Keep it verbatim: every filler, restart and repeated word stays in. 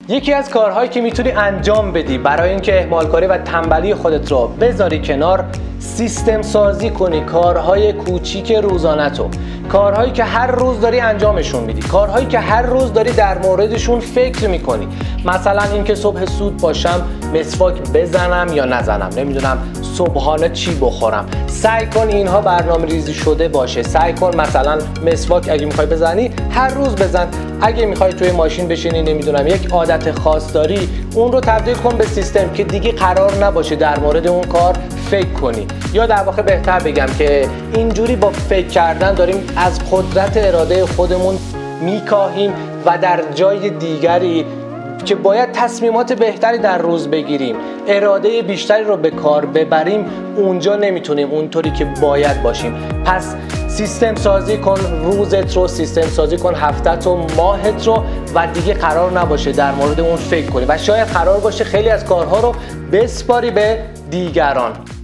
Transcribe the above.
یکی از کارهایی که میتونی انجام بدی برای اینکه اهمالکاری و تنبلی خودت رو بذاری کنار، سیستم سازی کنی کارهای کوچیک روزانه‌تو، کارهایی که هر روز داری انجامشون میدی، کارهایی که هر روز داری در موردشون فکر میکنی. مثلا اینکه صبح زود باشم مسواک بزنم یا نزنم، نمیدونم صبحانه چی بخورم. سعی کن اینها برنامه ریزی شده باشه. سعی کن مثلا مسواک اگه میخوای بزنی هر روز بزن. اگه میخوای توی ماشین بشینی نمیدونم یک عادت خاص داری، اون رو تبدیل کن به سیستم که دیگه قرار نباشه در مورد اون کار فکر کنی. یا در واقع بهتر بگم که اینجوری با فکر کردن داریم از قدرت اراده خودمون میکاهیم و در جای دیگری که باید تصمیمات بهتری در روز بگیریم، اراده بیشتری رو به کار ببریم، اونجا نمیتونیم اونطوری که باید باشیم. پس سیستم سازی کن روزت رو، سیستم سازی کن هفتت و ماهت رو و دیگه قرار نباشه در مورد اون فکر کنی و شاید قرار باشه خیلی از کارها رو بسپاری به دیگران.